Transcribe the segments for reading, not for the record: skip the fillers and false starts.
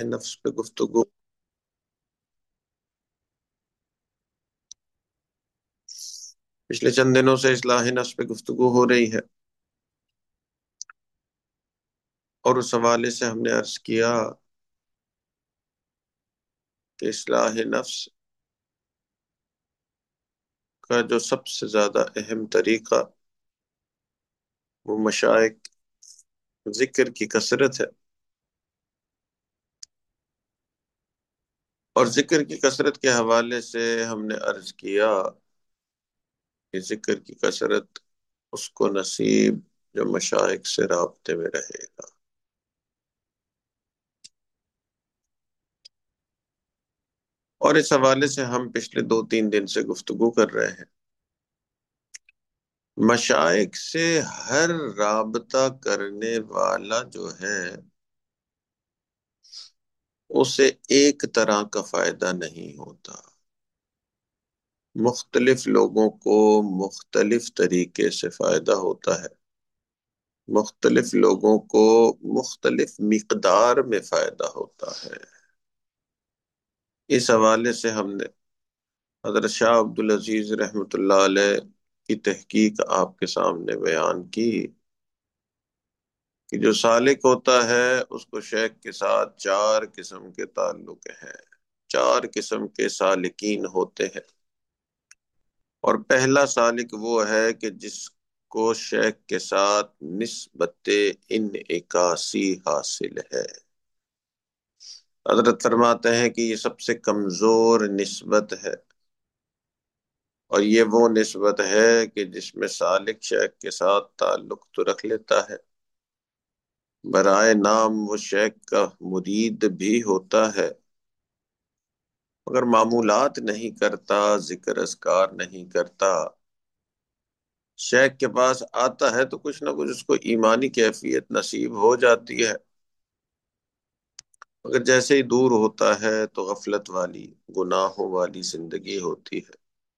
نفس پہ گفتگو. پچھلے چند دنوں سے اصلاح نفس پہ گفتگو ہو رہی ہے، اور اس حوالے سے ہم نے عرض کیا کہ اصلاح نفس کا جو سب سے زیادہ اہم طریقہ وہ مشائق ذکر کی کثرت ہے. اور ذکر کی کثرت کے حوالے سے ہم نے عرض کیا کہ ذکر کی کثرت اس کو نصیب جو مشائق سے رابطے میں رہے گا. اور اس حوالے سے ہم پچھلے 2-3 دن سے گفتگو کر رہے ہیں. مشائق سے ہر رابطہ کرنے والا جو ہے اسے ایک طرح کا فائدہ نہیں ہوتا. مختلف لوگوں کو مختلف طریقے سے فائدہ ہوتا ہے، مختلف لوگوں کو مختلف مقدار میں فائدہ ہوتا ہے. اس حوالے سے ہم نے حضرت شاہ عبدالعزیز رحمۃ اللہ علیہ کی تحقیق آپ کے سامنے بیان کی کہ جو سالک ہوتا ہے اس کو شیخ کے ساتھ 4 قسم کے تعلق ہیں، 4 قسم کے سالکین ہوتے ہیں. اور پہلا سالک وہ ہے کہ جس کو شیخ کے ساتھ نسبت انعکاسی حاصل ہے. حضرت فرماتے ہیں کہ یہ سب سے کمزور نسبت ہے، اور یہ وہ نسبت ہے کہ جس میں سالک شیخ کے ساتھ تعلق تو رکھ لیتا ہے، برائے نام وہ شیخ کا مرید بھی ہوتا ہے، مگر معمولات نہیں کرتا، ذکر اذکار نہیں کرتا. شیخ کے پاس آتا ہے تو کچھ نہ کچھ اس کو ایمانی کیفیت نصیب ہو جاتی ہے، مگر جیسے ہی دور ہوتا ہے تو غفلت والی گناہوں والی زندگی ہوتی ہے.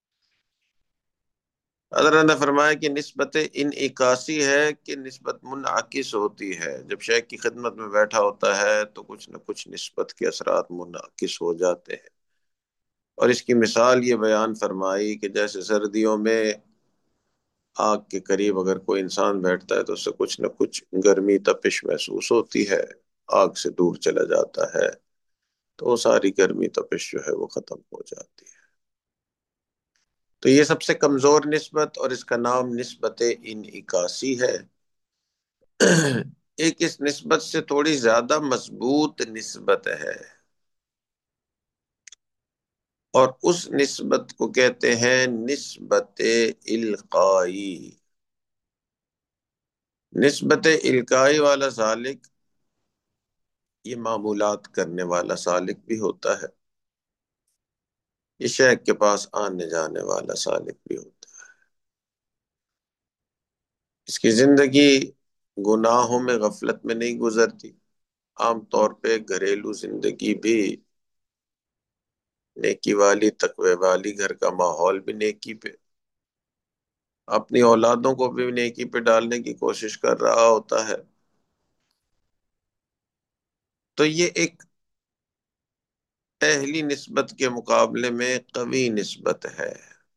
حضرت نے فرمایا کہ نسبت انعکاسی ہے کہ نسبت منعکس ہوتی ہے. جب شیخ کی خدمت میں بیٹھا ہوتا ہے تو کچھ نہ کچھ نسبت کے اثرات منعکس ہو جاتے ہیں. اور اس کی مثال یہ بیان فرمائی کہ جیسے سردیوں میں آگ کے قریب اگر کوئی انسان بیٹھتا ہے تو اس سے کچھ نہ کچھ گرمی تپش محسوس ہوتی ہے، آگ سے دور چلا جاتا ہے تو وہ ساری گرمی تپش جو ہے وہ ختم ہو جاتی ہے. تو یہ سب سے کمزور نسبت، اور اس کا نام نسبت انعکاسی ہے. ایک اس نسبت سے تھوڑی زیادہ مضبوط نسبت ہے، اور اس نسبت کو کہتے ہیں نسبت القائی. نسبت القائی والا سالک یہ معمولات کرنے والا سالک بھی ہوتا ہے، یہ شیخ کے پاس آنے جانے والا سالک بھی ہوتا ہے. اس کی زندگی گناہوں میں غفلت میں نہیں گزرتی. عام طور پہ گھریلو زندگی بھی نیکی والی، تقوی والی، گھر کا ماحول بھی نیکی پہ، اپنی اولادوں کو بھی نیکی پہ ڈالنے کی کوشش کر رہا ہوتا ہے. تو یہ ایک پہلی نسبت کے مقابلے میں قوی نسبت ہے.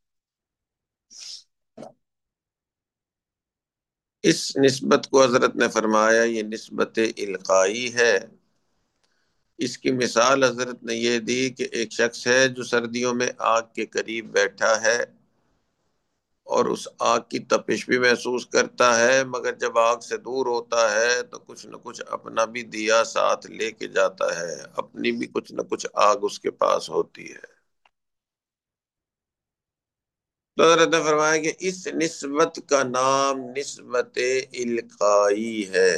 اس نسبت کو حضرت نے فرمایا یہ نسبت القائی ہے. اس کی مثال حضرت نے یہ دی کہ ایک شخص ہے جو سردیوں میں آگ کے قریب بیٹھا ہے اور اس آگ کی تپش بھی محسوس کرتا ہے، مگر جب آگ سے دور ہوتا ہے تو کچھ نہ کچھ اپنا بھی دیا ساتھ لے کے جاتا ہے، اپنی بھی کچھ نہ کچھ آگ اس کے پاس ہوتی ہے. تو حضرت نے فرمایا کہ اس نسبت کا نام نسبت القائی ہے.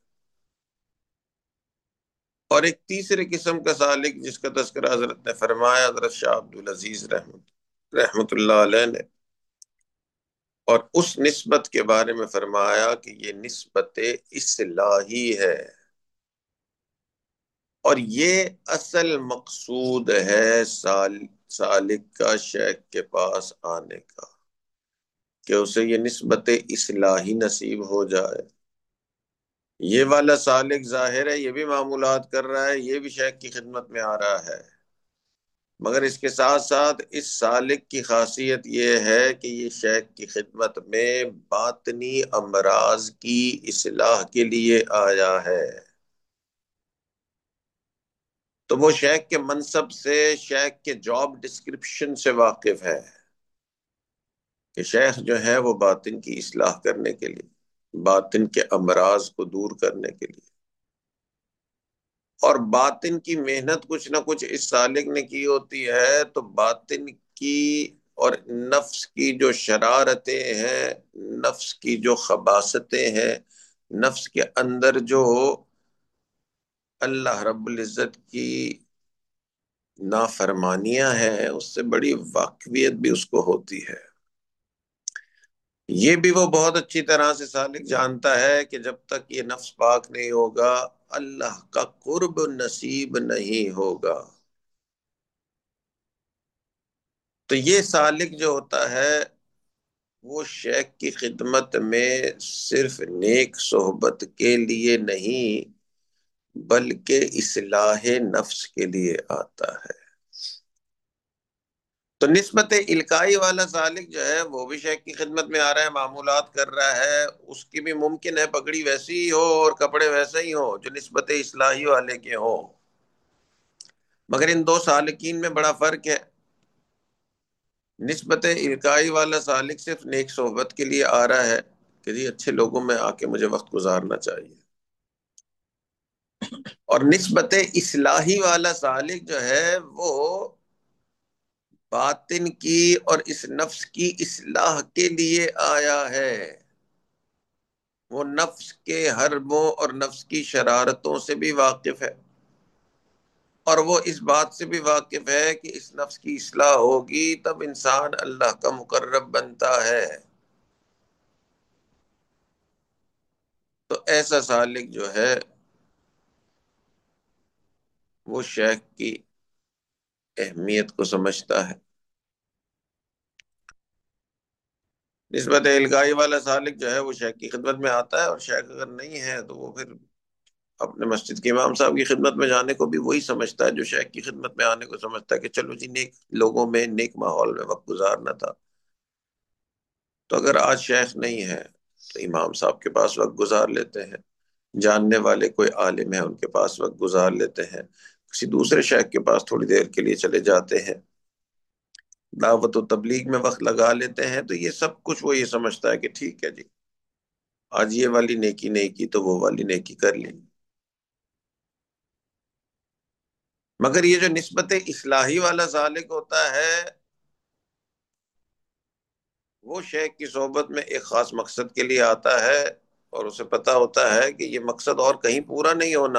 اور ایک تیسرے قسم کا سالک جس کا تذکرہ حضرت نے فرمایا حضرت شاہ عبدالعزیز رحمت اللہ علیہ نے، اور اس نسبت کے بارے میں فرمایا کہ یہ نسبت اصلاحی ہے. اور یہ اصل مقصود ہے سالک کا شیخ کے پاس آنے کا، کہ اسے یہ نسبت اصلاحی نصیب ہو جائے. یہ والا سالک ظاہر ہے یہ بھی معمولات کر رہا ہے، یہ بھی شیخ کی خدمت میں آ رہا ہے، مگر اس کے ساتھ ساتھ اس سالک کی خاصیت یہ ہے کہ یہ شیخ کی خدمت میں باطنی امراض کی اصلاح کے لیے آیا ہے۔ تو وہ شیخ کے منصب سے، شیخ کے جاب ڈسکرپشن سے واقف ہے کہ شیخ جو ہے وہ باطن کی اصلاح کرنے کے لیے، باطن کے امراض کو دور کرنے کے لیے، اور باطن کی محنت کچھ نہ کچھ اس سالک نے کی ہوتی ہے، تو باطن کی اور نفس کی جو شرارتیں ہیں، نفس کی جو خباثتیں ہیں، نفس کے اندر جو اللہ رب العزت کی نافرمانیاں ہیں، اس سے بڑی واقفیت بھی اس کو ہوتی ہے۔ یہ بھی وہ بہت اچھی طرح سے سالک جانتا ہے کہ جب تک یہ نفس پاک نہیں ہوگا، اللہ کا قرب نصیب نہیں ہوگا۔ تو یہ سالک جو ہوتا ہے وہ شیخ کی خدمت میں صرف نیک صحبت کے لیے نہیں بلکہ اصلاح نفس کے لیے آتا ہے۔ تو نسبت القائی والا سالک جو ہے وہ بھی شیخ کی خدمت میں آ رہا ہے، معمولات کر رہا ہے، اس کی بھی ممکن ہے پگڑی ویسی ہی ہو اور کپڑے ویسے ہی ہو جو نسبت اصلاحی والے کے ہوں، مگر ان دو سالکین میں بڑا فرق ہے۔ نسبت القائی والا سالک صرف نیک صحبت کے لیے آ رہا ہے کہ جی اچھے لوگوں میں آ کے مجھے وقت گزارنا چاہیے، اور نسبت اصلاحی والا سالک جو ہے وہ باطن کی اور اس نفس کی اصلاح کے لیے آیا ہے۔ وہ نفس کے حربوں اور نفس کی شرارتوں سے بھی واقف ہے، اور وہ اس بات سے بھی واقف ہے کہ اس نفس کی اصلاح ہوگی تب انسان اللہ کا مقرب بنتا ہے۔ تو ایسا سالک جو ہے وہ شیخ کی اہمیت کو سمجھتا ہے۔ نسبت الگائی والا سالک جو ہے وہ شیخ کی خدمت میں آتا ہے، اور شیخ اگر نہیں ہے تو وہ پھر اپنے مسجد کے امام صاحب کی خدمت میں جانے کو بھی وہی سمجھتا ہے جو شیخ کی خدمت میں آنے کو سمجھتا ہے کہ چلو جی نیک لوگوں میں، نیک ماحول میں وقت گزارنا تھا۔ تو اگر آج شیخ نہیں ہے تو امام صاحب کے پاس وقت گزار لیتے ہیں، جاننے والے کوئی عالم ہے ان کے پاس وقت گزار لیتے ہیں، کسی دوسرے شیخ کے پاس تھوڑی دیر کے لیے چلے جاتے ہیں، دعوت و تبلیغ میں وقت لگا لیتے ہیں۔ تو یہ سب کچھ وہ یہ سمجھتا ہے کہ ٹھیک ہے جی، آج یہ والی نیکی نہیں کی تو وہ والی نیکی کر لی۔ مگر یہ جو نسبت اصلاحی والا سالک ہوتا ہے وہ شیخ کی صحبت میں ایک خاص مقصد کے لیے آتا ہے، اور اسے پتا ہوتا ہے کہ یہ مقصد اور کہیں پورا نہیں ہونا،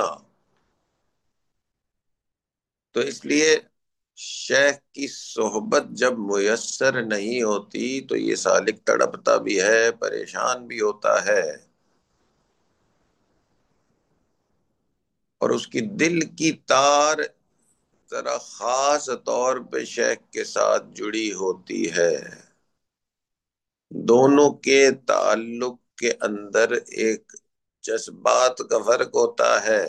تو اس لیے شیخ کی صحبت جب میسر نہیں ہوتی تو یہ سالک تڑپتا بھی ہے، پریشان بھی ہوتا ہے، اور اس کی دل کی تار ذرا خاص طور پہ شیخ کے ساتھ جڑی ہوتی ہے۔ دونوں کے تعلق کے اندر ایک جذبات کا فرق ہوتا ہے۔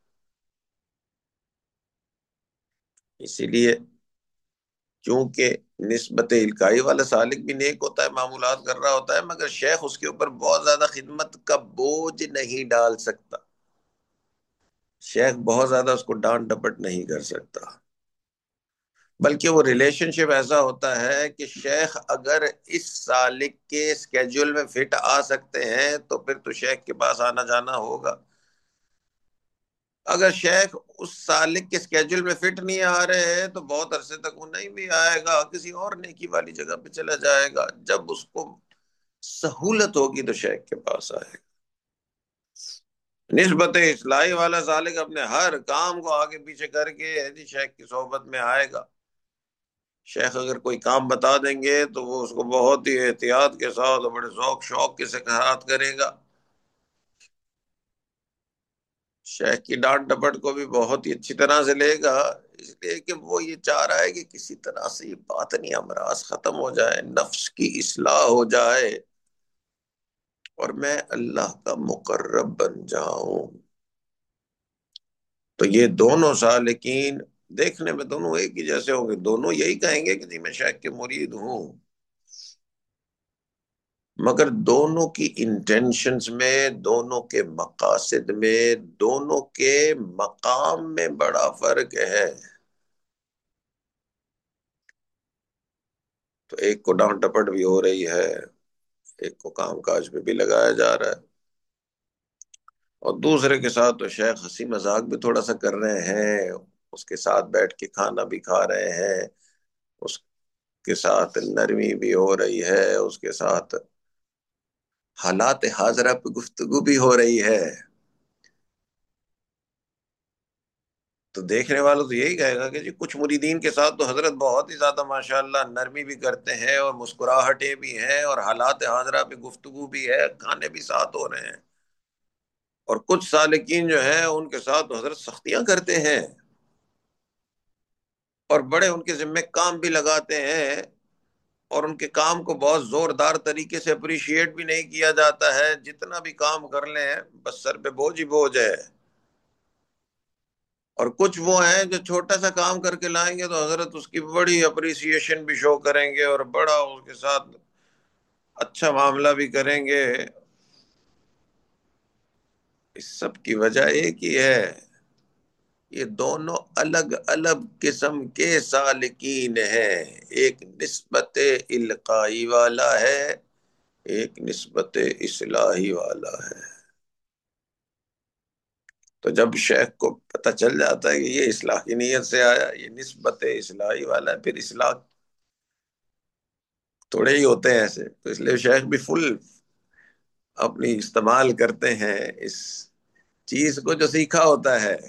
اسی لیے چونکہ نسبت القائی والا سالک بھی نیک ہوتا ہے، معمولات کر رہا ہوتا ہے، مگر شیخ اس کے اوپر بہت زیادہ خدمت کا بوجھ نہیں ڈال سکتا، شیخ بہت زیادہ اس کو ڈانٹ ڈپٹ نہیں کر سکتا، بلکہ وہ ریلیشن شپ ایسا ہوتا ہے کہ شیخ اگر اس سالک کے اسکیجول میں فٹ آ سکتے ہیں تو پھر تو شیخ کے پاس آنا جانا ہوگا۔ اگر شیخ اس سالک کے اسکیجول میں فٹ نہیں آ رہے ہیں تو بہت عرصے تک وہ نہیں بھی آئے گا، کسی اور نیکی والی جگہ پہ چلا جائے گا، جب اس کو سہولت ہوگی تو شیخ کے پاس آئے گا۔ نسبت اصلاحی والا سالک اپنے ہر کام کو آگے پیچھے کر کے شیخ کی صحبت میں آئے گا۔ شیخ اگر کوئی کام بتا دیں گے تو وہ اس کو بہت ہی احتیاط کے ساتھ اور بڑے ذوق شوق کے ساتھ کرے گا، شیخ کی ڈانٹ ڈپٹ کو بھی بہت ہی اچھی طرح سے لے گا، اس لیے کہ وہ یہ چاہ رہا ہے کہ کسی طرح سے یہ باطنی امراض ختم ہو جائے، نفس کی اصلاح ہو جائے، اور میں اللہ کا مقرب بن جاؤں. تو یہ دونوں سالکین دیکھنے میں دونوں ایک ہی جیسے ہوں گے، دونوں یہی کہیں گے کہ جی میں شیخ کے مرید ہوں، مگر دونوں کی انٹینشنز میں، دونوں کے مقاصد میں، دونوں کے مقام میں بڑا فرق ہے. تو ایک کو ڈانٹ ڈپٹ بھی ہو رہی ہے، ایک کو کام کاج پہ بھی لگایا جا رہا ہے، اور دوسرے کے ساتھ تو شیخ ہنسی مذاق بھی تھوڑا سا کر رہے ہیں، اس کے ساتھ بیٹھ کے کھانا بھی کھا رہے ہیں، اس کے ساتھ نرمی بھی ہو رہی ہے، اس کے ساتھ حالات حاضرہ پہ گفتگو بھی ہو رہی ہے. تو دیکھنے والا تو یہی کہے گا کہ جی کچھ مریدین کے ساتھ تو حضرت بہت ہی زیادہ ماشاءاللہ نرمی بھی کرتے ہیں، اور مسکراہٹیں بھی ہیں، اور حالات حاضرہ پہ گفتگو بھی ہے، کھانے بھی ساتھ ہو رہے ہیں. اور کچھ سالکین جو ہیں ان کے ساتھ تو حضرت سختیاں کرتے ہیں، اور بڑے ان کے ذمہ کام بھی لگاتے ہیں، اور ان کے کام کو بہت زوردار طریقے سے اپریشیٹ بھی نہیں کیا جاتا ہے، جتنا بھی کام کر لیں بس سر پہ بوجھ ہی بوجھ ہے. اور کچھ وہ ہیں جو چھوٹا سا کام کر کے لائیں گے تو حضرت اس کی بڑی اپریسیشن بھی شو کریں گے، اور بڑا اس کے ساتھ اچھا معاملہ بھی کریں گے. اس سب کی وجہ ایک ہی ہے، یہ دونوں الگ الگ قسم کے سالکین ہیں. ایک نسبت القائی والا ہے، ایک نسبت اصلاحی والا ہے. تو جب شیخ کو پتہ چل جاتا ہے کہ یہ اصلاح کی نیت سے آیا، یہ نسبت اصلاحی والا ہے، پھر اصلاح تھوڑے ہی ہوتے ہیں ایسے، تو اس لیے شیخ بھی فل اپنی استعمال کرتے ہیں اس چیز کو جو سیکھا ہوتا ہے.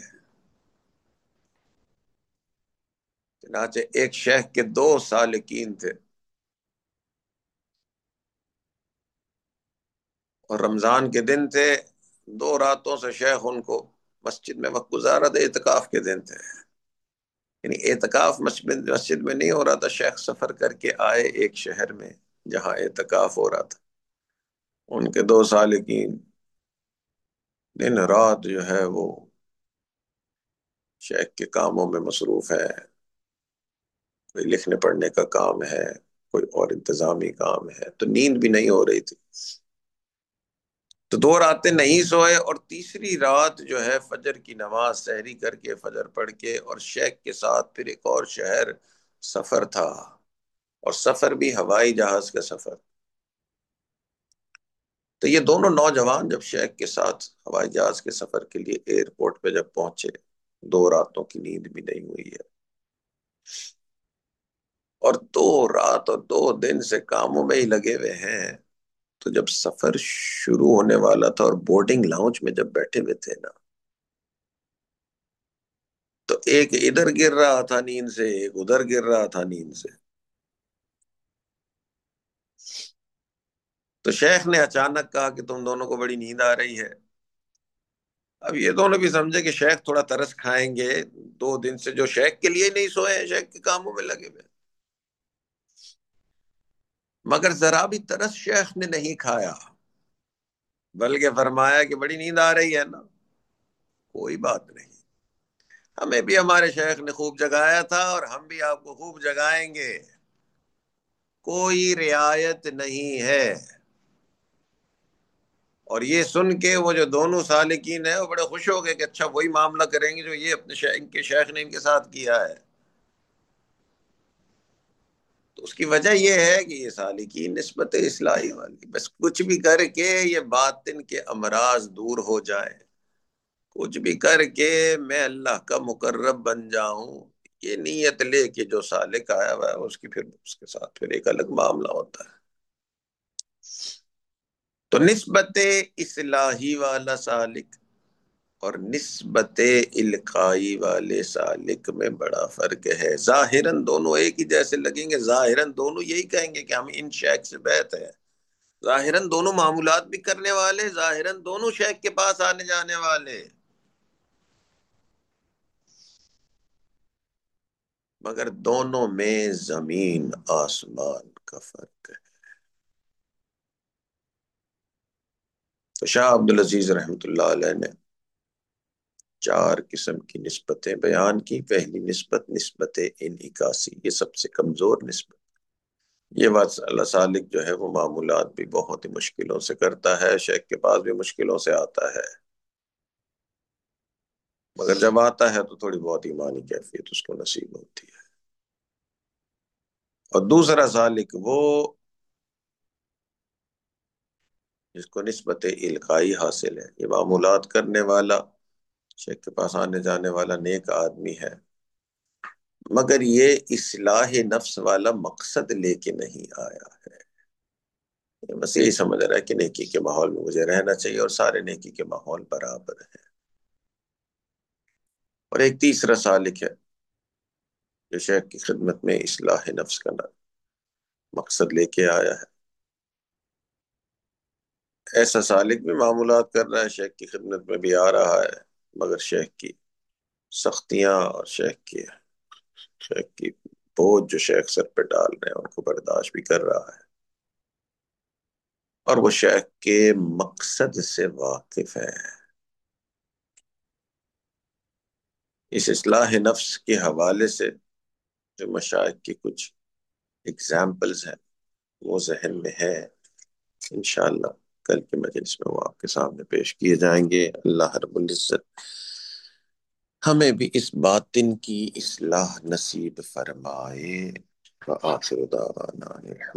چنانچہ ایک شیخ کے دو سالکین تھے، اور رمضان کے دن تھے، 2 راتوں سے شیخ ان کو مسجد میں وقت گزارا تھا، اعتکاف کے دن تھے. یعنی اعتکاف مسجد میں نہیں ہو رہا تھا، شیخ سفر کر کے آئے ایک شہر میں جہاں اعتکاف ہو رہا تھا. ان کے 2 سالکین دن رات جو ہے وہ شیخ کے کاموں میں مصروف ہے، کوئی لکھنے پڑھنے کا کام ہے، کوئی اور انتظامی کام ہے، تو نیند بھی نہیں ہو رہی تھی. تو 2 راتیں نہیں سوئے، اور تیسری رات جو ہے فجر کی نماز سحری کر کے فجر پڑھ کے، اور شیخ کے ساتھ پھر ایک اور شہر سفر تھا، اور سفر بھی ہوائی جہاز کا سفر. تو یہ دونوں نوجوان جب شیخ کے ساتھ ہوائی جہاز کے سفر کے لیے ایئرپورٹ پہ جب پہنچے، 2 راتوں کی نیند بھی نہیں ہوئی ہے، اور 2 رات اور 2 دن سے کاموں میں ہی لگے ہوئے ہیں. تو جب سفر شروع ہونے والا تھا اور بورڈنگ لاؤنج میں جب بیٹھے ہوئے تھے نا، تو ایک ادھر گر رہا تھا نیند سے، ایک ادھر گر رہا تھا نیند سے. تو شیخ نے اچانک کہا کہ تم دونوں کو بڑی نیند آ رہی ہے. اب یہ دونوں بھی سمجھے کہ شیخ تھوڑا ترس کھائیں گے، 2 دن سے جو شیخ کے لیے نہیں سوئے ہیں، شیخ کے کاموں میں لگے ہوئے. مگر ذرا بھی ترس شیخ نے نہیں کھایا، بلکہ فرمایا کہ بڑی نیند آ رہی ہے نا، کوئی بات نہیں، ہمیں بھی ہمارے شیخ نے خوب جگایا تھا، اور ہم بھی آپ کو خوب جگائیں گے، کوئی رعایت نہیں ہے. اور یہ سن کے وہ جو دونوں سالکین ہیں وہ بڑے خوش ہو گئے کہ اچھا وہی معاملہ کریں گے جو یہ اپنے ان کے شیخ نے ان کے ساتھ کیا ہے. تو اس کی وجہ یہ ہے کہ یہ سالکین نسبت اصلاحی والی، بس کچھ بھی کر کے یہ باطن کے امراض دور ہو جائے، کچھ بھی کر کے میں اللہ کا مقرب بن جاؤں، یہ نیت لے کے جو سالک آیا ہوا ہے اس کی پھر اس کے ساتھ پھر ایک الگ معاملہ ہوتا ہے. تو نسبت اصلاحی والا سالک اور نسبت القائی والے سالک میں بڑا فرق ہے. ظاہراً دونوں ایک ہی جیسے لگیں گے، ظاہراً دونوں یہی کہیں گے کہ ہم ان شیخ سے بیعت ہے، ظاہراً دونوں معاملات بھی کرنے والے، ظاہراً دونوں شیخ کے پاس آنے جانے والے، مگر دونوں میں زمین آسمان کا فرق ہے. تو شاہ عبدالعزیز رحمۃ اللہ علیہ نے 4 قسم کی نسبتیں بیان کی۔ پہلی نسبت نسبت انعکاسی، یہ سب سے کمزور نسبت۔ یہ بات سالک جو ہے وہ معمولات بھی بہت ہی مشکلوں سے کرتا ہے، شیخ کے پاس بھی مشکلوں سے آتا ہے، مگر جب آتا ہے تو تھوڑی بہت ایمانی کیفیت اس کو نصیب ہوتی ہے۔ اور دوسرا سالک وہ جس کو نسبت القائی حاصل ہے، یہ معمولات کرنے والا، شیخ کے پاس آنے جانے والا نیک آدمی ہے، مگر یہ اصلاح نفس والا مقصد لے کے نہیں آیا ہے، بس یہی سمجھ رہا ہے کہ نیکی کے ماحول میں مجھے رہنا چاہیے اور سارے نیکی کے ماحول برابر ہیں۔ اور ایک تیسرا سالک ہے جو شیخ کی خدمت میں اصلاح نفس کا مقصد لے کے آیا ہے۔ ایسا سالک بھی معمولات کر رہا ہے، شیخ کی خدمت میں بھی آ رہا ہے، مگر شیخ کی سختیاں اور شیخ کی بوجھ جو شیخ سر پہ ڈال رہے ہیں ان کو برداشت بھی کر رہا ہے، اور وہ شیخ کے مقصد سے واقف ہے۔ اس اصلاح نفس کے حوالے سے جو مشائخ کی کچھ اگزامپلز ہیں وہ ذہن میں ہے، انشاءاللہ کل کے مجلس میں وہ آپ کے سامنے پیش کیے جائیں گے۔ اللہ رب العزت ہمیں بھی اس باطن کی اصلاح نصیب فرمائے۔ وآخر دعوانا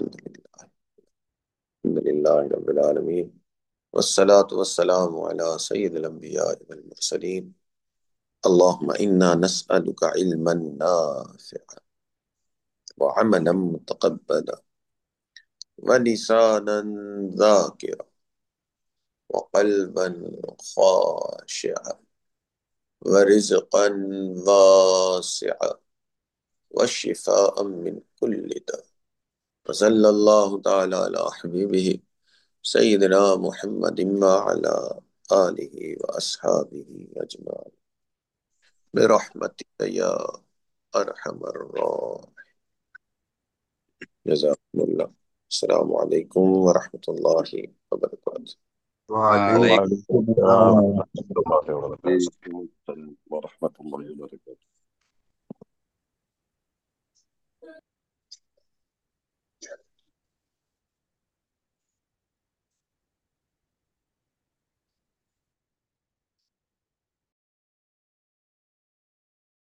الحمدللہ رب العالمین، والصلاة والسلام على سید الانبیاء والمرسلین۔ اللهم إنا نسألك علما نافعا وعملا متقبلا ولسانا ذاكرا وقلبا خاشعا ورزقا واسعا والشفاء من كل داء، وصلى الله تعالى على حبيبه سيدنا محمد وعلى آله وأصحابه أجمعين برحمتك يا أرحم الراحمين۔ جزاكم الله، السلام عليكم ورحمة الله وبركاته۔ وعليكم وعليكم السلام السلام ورحمة الله وبركاته۔ ورحمة الله وبركاته۔